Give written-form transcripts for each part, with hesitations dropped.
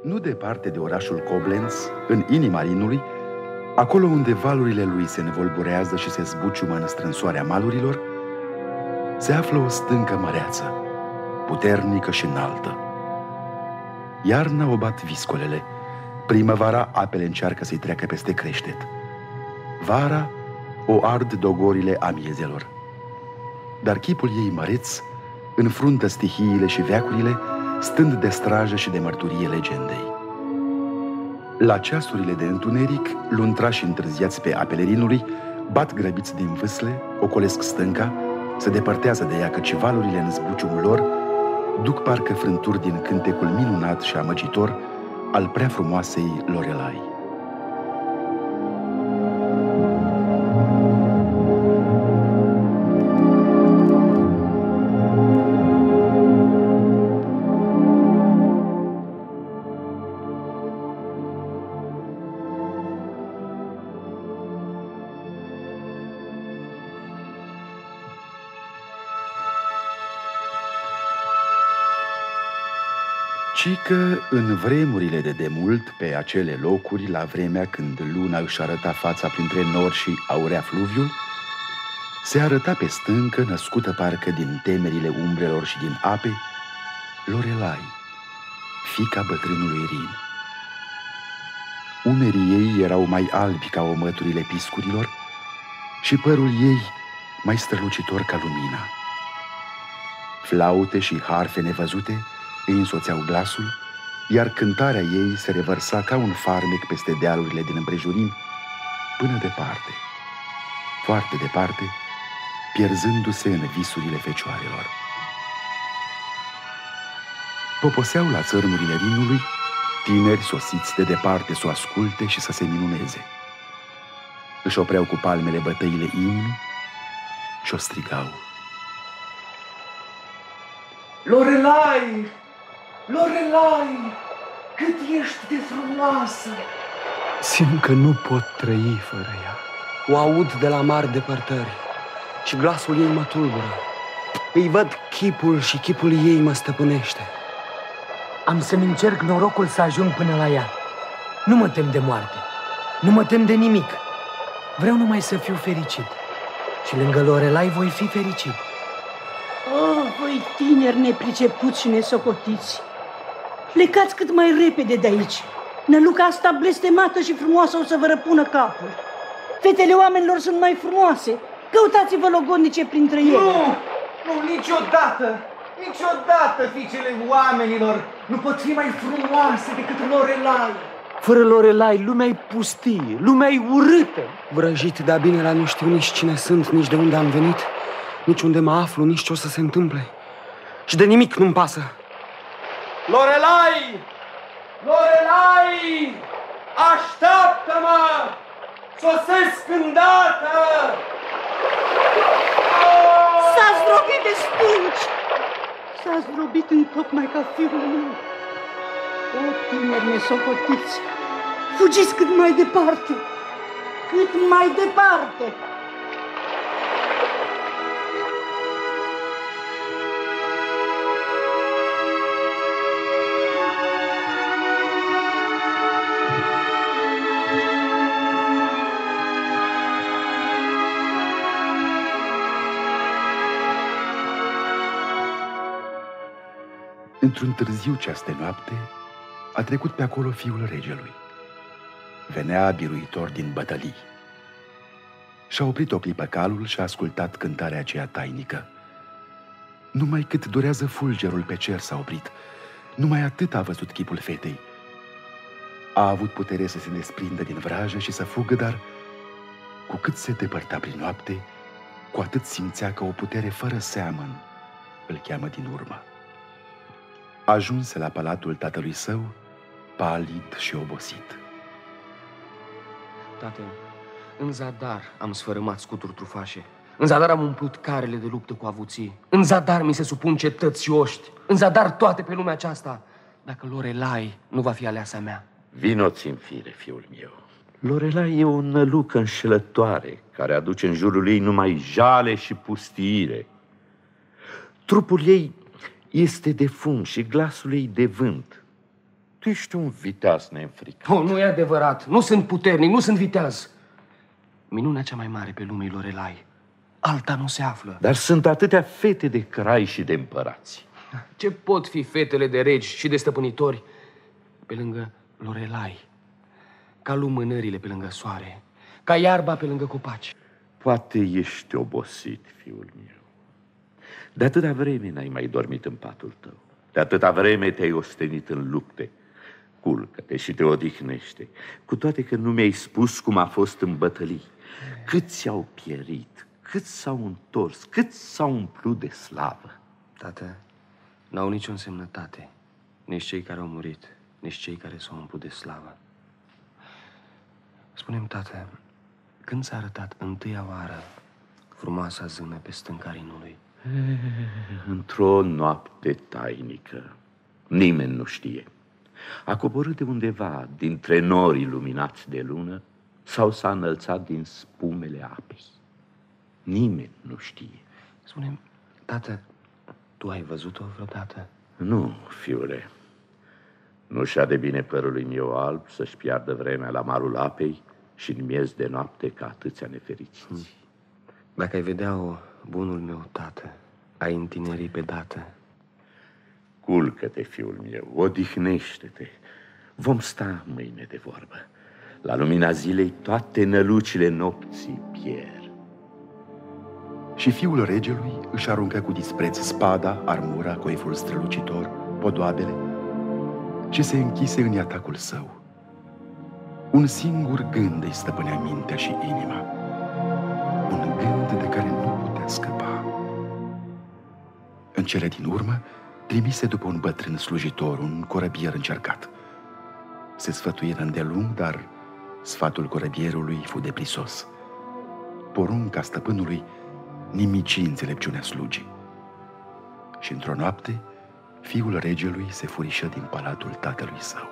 Nu departe de orașul Koblenz, în inima Rinului, acolo unde valurile lui se învolburează și se zbuciumă în strânsoarea malurilor, se află o stâncă măreață, puternică și înaltă. Iarna o bat viscolele, primăvara apele încearcă să-i treacă peste creștet. Vara o ard dogorile amiezelor. Dar chipul ei măreț înfruntă stihiile și veacurile, stând de strajă și de mărturie legendei. La ceasurile de întuneric, luntrași întârziați pe apele Rinului bat grăbiți din vâsle, ocolesc stânca, se depărtează de ea, căci valurile în zbuciumul lor duc parcă frânturi din cântecul minunat și amăgitor al prea frumoasei Lorelai. Ci că în vremurile de demult, pe acele locuri, la vremea când luna își arăta fața printre nori și aurea fluviul, se arăta pe stâncă, născută parcă din temerile umbrelor și din ape, Lorelai, fiica bătrânului Rin. Umerii ei erau mai albi ca omăturile piscurilor și părul ei mai strălucitor ca lumina. Flaute și harfe nevăzute îi însoțeau glasul, iar cântarea ei se revărsa ca un farmec peste dealurile din împrejurim, până departe, foarte departe, pierzându-se în visurile fecioarelor. Poposeau la țărmurile Rinului tineri sosiți de departe să o asculte și să se minuneze. Își opreau cu palmele bătăile inimii și o strigau: Lorelai! Lorelai! Cât ești de frumoasă! Simt că nu pot trăi fără ea. O aud de la mari depărtări și glasul ei mă tulbură. Îi văd chipul și chipul ei mă stăpânește. Am să-mi încerc norocul să ajung până la ea. Nu mă tem de moarte, nu mă tem de nimic. Vreau numai să fiu fericit și lângă Lorelai voi fi fericit. Oh, voi tineri nepricepuți și nesocotiți, plecați cât mai repede de aici. Năluca asta blestemată și frumoasă o să vă răpună capul. Fetele oamenilor sunt mai frumoase. Căutați-vă logodnice printre ele. Nu, niciodată, niciodată fiicele oamenilor nu pot fi mai frumoase decât Lorelai. Fără Lorelai, lumea-i pustie, lumea-i urâtă. Vrăjit de-a binelea, nu știu nici cine sunt, nici de unde am venit, nici unde mă aflu, nici ce o să se întâmple. Și de nimic nu-mi pasă. Lorelai! Lorelai! Așteaptă-mă! Sosesc îndată! S-a zdrobit de stânci! S-a zdrobit întocmai ca fiul meu. O, tineri nesocotiți, fugiți cât mai departe! Cât mai departe! Într-un târziu ceas de noapte a trecut pe acolo fiul regelui. Venea biruitor din bătălii. Și-a oprit o clipă calul și a ascultat cântarea aceea tainică. Numai cât durează fulgerul pe cer s-a oprit, numai atât a văzut chipul fetei. A avut putere să se desprindă din vrajă și să fugă, dar cu cât se depărta prin noapte, cu atât simțea că o putere fără seamăn îl cheamă din urmă. Ajunse la palatul tatălui său, palid și obosit. Tată, în zadar am sfărâmat scuturi trufașe. În zadar am umplut carele de luptă cu avuții. În zadar mi se supun cetăți și oști. În zadar toate pe lumea aceasta, dacă Lorelai nu va fi aleasa mea. Vino-ți în fire, fiul meu. Lorelai e o nălucă înșelătoare, care aduce în jurul ei numai jale și pustiire. Trupul ei este de fum și glasul ei de vânt. Tu ești un viteaz neînfricat. Oh, nu e adevărat. Nu sunt puternic, nu sunt viteaz. Minunea cea mai mare pe lumii Lorelai. Alta nu se află. Dar sunt atâtea fete de crai și de împărați. Ce pot fi fetele de regi și de stăpânitori pe lângă Lorelai? Ca lumânările pe lângă soare, ca iarba pe lângă copaci. Poate ești obosit, fiul meu. De atâta vreme n-ai mai dormit în patul tău. De atâta vreme te-ai ostenit în lupte. Culcă-te și te odihnește. Cu toate că nu mi-ai spus cum a fost în bătălii. Câți au pierit, câți s-au întors, câți s-au umplut de slavă. Tată, n-au nicio însemnătate. Nici cei care au murit, nici cei care s-au umplut de slavă. Spune-mi, tată, când s-a arătat întâia oară frumoasa zână pe stânca Rinului? Într-o noapte tainică. Nimeni nu știe. A coborât de undeva dintre norii luminați de lună sau s-a înălțat din spumele apei. Nimeni nu știe. Spune-mi, tată, tu ai văzut-o vreodată? Nu, fiule. Nu șade bine părului meu alb să-și piardă vremea la malul apei și în miez de noapte ca atâția nefericiți. Dacă ai vedea-o, bunul meu tată, ai întineri pe dată. Culcă-te, fiul meu, odihnește-te. Vom sta mâine de vorbă. La lumina zilei toate nălucile nopții pierd. Și fiul regelui își aruncă cu dispreț spada, armura, coiful strălucitor, podoabele și se închise în atacul său. Un singur gând îi stăpânea mintea și inima. Un gând de care nu putea scăpa. În cele din urmă, trimise după un bătrân slujitor, un corăbier încercat. Se sfătuiră îndelung, dar sfatul corăbierului fu deprisos. Porunca stăpânului nimici înțelepciunea slugii. Și într-o noapte, fiul regelui se furișă din palatul tatălui său.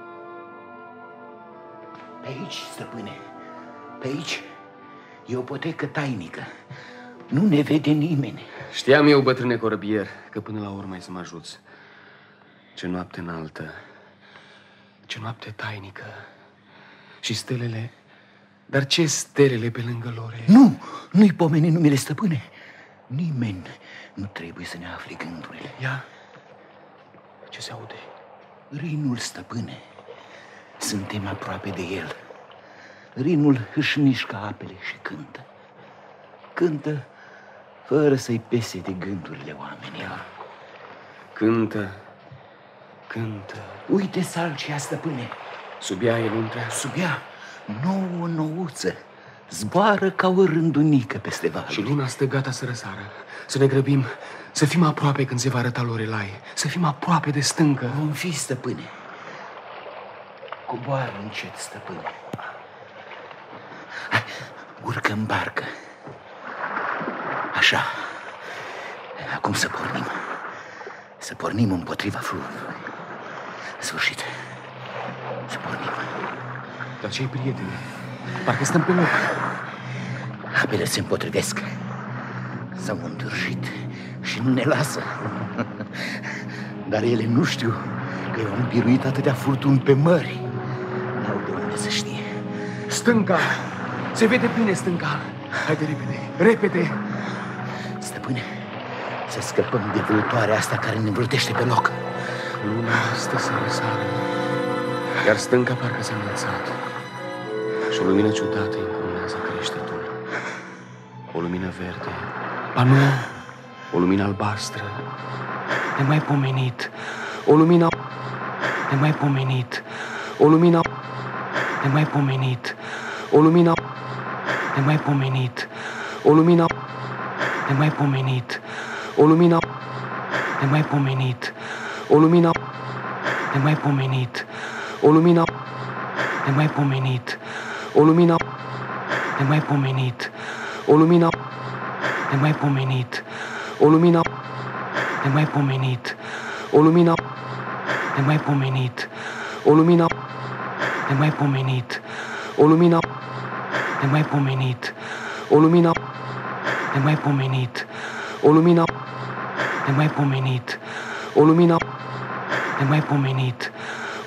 Pe aici, stăpâne, pe aici e o potecă tainică. Nu ne vede nimeni. Știam eu, bătrâne corăbier, că până la urmă ai să mă ajuți. Ce noapte înaltă, ce noapte tainică. Și stelele, dar ce stelele pe lângă lore? Nu-i pomeni numele, stăpâne. Nimeni nu trebuie să ne afle gândurile. Ia, ce se aude? Rinul, stăpâne. Suntem aproape de el. Rinul își mișcă apele și cântă. Cântă fără să-i pese de gândurile oamenilor. Cântă, cântă. Uite salcia, stăpâne. Sub ea e luntra? Sub ea, nouă nouță. Zboară ca o rândunică peste valuri. Și luna stă gata să răsară. Să ne grăbim, să fim aproape când se va arăta Lorelai. Să fim aproape de stâncă. Vom fi, stăpâne. Coboară încet, stăpâne. Hai, urcă în barcă. Așa. Acum să pornim. Să pornim împotriva fluviului. Sfârșit. Să pornim. Dar ce-i, prietene? Parcă stăm pe loc. Apele se împotrivesc. S-au îndârjit și nu ne lasă. Dar ele nu știu că eu am biruit atâtea furtuni pe mări. N-au de unde să știe. Stânca! Se vede bine stânca. Haide repede, repede! Stăpâne, să scăpăm de vâltoarea asta care ne învârtește pe loc. Luna stă să răsară, iar stânca parcă s-a înălțat. Și o lumină ciudată încrunează creștetul. O lumină verde, ba nu, o lumină albastră, nemaipomenit. O lumină nemaipomenit. O lumină nemaipomenit. O lumină nemaipomenit. O lumină nemaipomenit. O lumină nemaipomenit. O lumină nemaipomenit. O lumină nemaipomenit. O lumină nemaipomenit. O lumină nemaipomenit. O lumină nemaipomenit. O lumină nemaipomenit. O lumină nemaipomenit. O lumină nemaipomenit. O lumină nemaipomenit. O lumină nemaipomenit. O lumină nemaipomenit.